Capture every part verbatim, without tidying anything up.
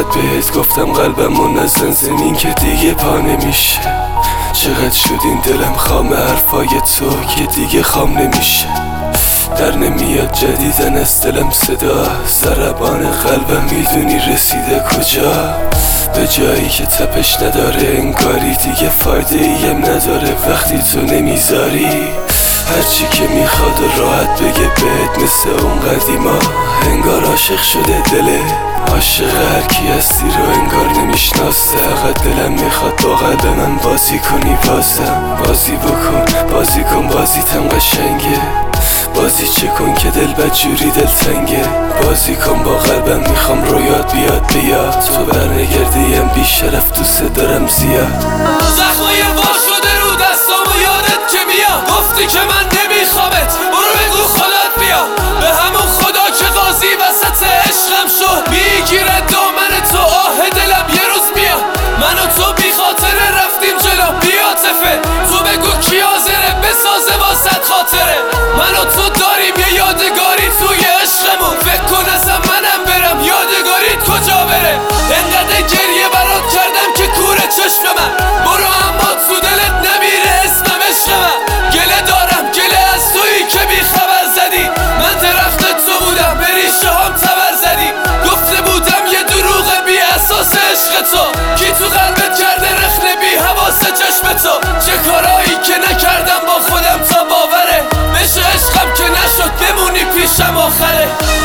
بهت گفتم قلبمو نزن زمین که دیگه پا نمیشه. چقدر شد این دلم خام حرفای تو که دیگه خام نمیشه. در نمیاد جدیدن از دلم صدا، ضربان قلبم میدونی رسیده کجا. به جایی که تپش نداره انگاری دیگه فایده ایم نداره وقتی تو نمیذاری. هرچی که میخواد و راحت بگه بهت مثل اون قدیما، انگار عاشق شده دله. عاشق هر کی هستی رو انگار نمیشناسه. فقط دلم میخواد با قلب من بازی کنی بازم. بازی بکن بازی کن بازیتم قشنگه. بازی چه کن که دل بدجوری دلتنگه. بازی کن با قلبم میخوام رویات بیاد بیاد. تو برنگردیم بی شرف دوست دارم زیاد. زخمای وا شده رو دستامو یادت که میاد. گفتی که من نمیخوامت برو بگو خودت بیا. به همون خدا که قاضی وسط عشقم شد میگیره دامن تو. آه دلم یه روز میاد من و تو بی خاطره رفتیم جلو بی عاطفه. تو بگو کی حاضره بسازه واسط خاطره. من و تو داریم یه یادگاری توی عشقمون. فکر کن ازم منم برم یادگاریت کجا بره. انقدر گریه برات کردم که کوره چشم من. برو اما تو دلت نمیره اسمم عشق من. گله دارم گله از تویی که بی خبر زدی. من درخت تو بودم به ریشه هم تبر زدی. گفته بودم یه دروغ بی اساس عشق تو. کی تو قلبت کرده رخنه بی حواس چشم تو. چه کارایی که نکردم با خودم تا باوره. بشه عشقم که نشد بمونی پیشم آخره.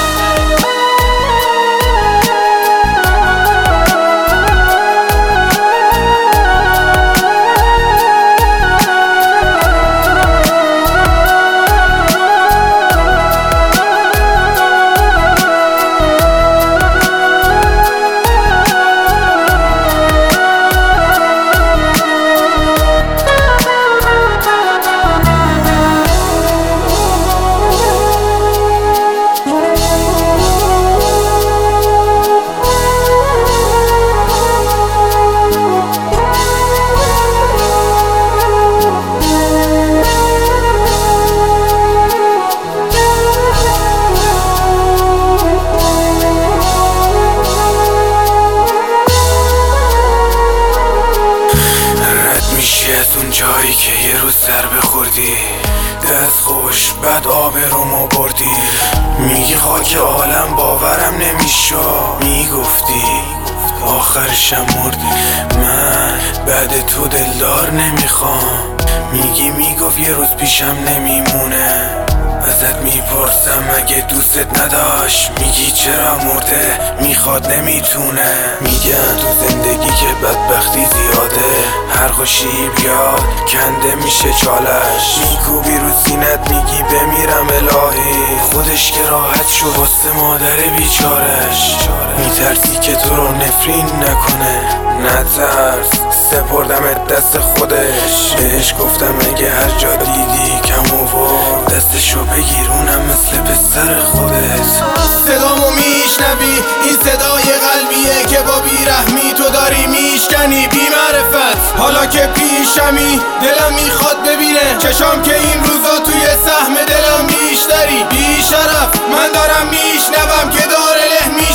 اون جایی که یه روز سر بخوردی دست خوش بعد آبرومو بردی. میگی خاک عالم باورم نمیشا. میگفتی آخرشم مردی. من بعد تو دلدار نمیخوام. میگی میگفت یه روز پیشم نمیمونه. ازت میپرسم اگه دوستت نداشت میگی چرا مرده میخواد نمیتونه. میگن تو زندگی که بدبختی زیاده هر خوشی بیاد کنده میشه چالش. میکوبی رو سینت میگی بمیرم الهی. خودش که راحت شد واسه مادر بیچارش. میترسی که تو رو نفرین نکنه. نترس سپردمت دست خودش. بهش گفتم اگه هر جا دیدی کم آورد دستشو بگیرونم مثل پسر خودت. صدامو میشنوی این صدای قلبیه که با بیرحمی تو داری میشکنی بی معرفت. حالا که پیشمی دلم میخواد ببینه چشام که این روزا توی سهم دلم بیشتری. بی شرف من دارم میشنوم که داره له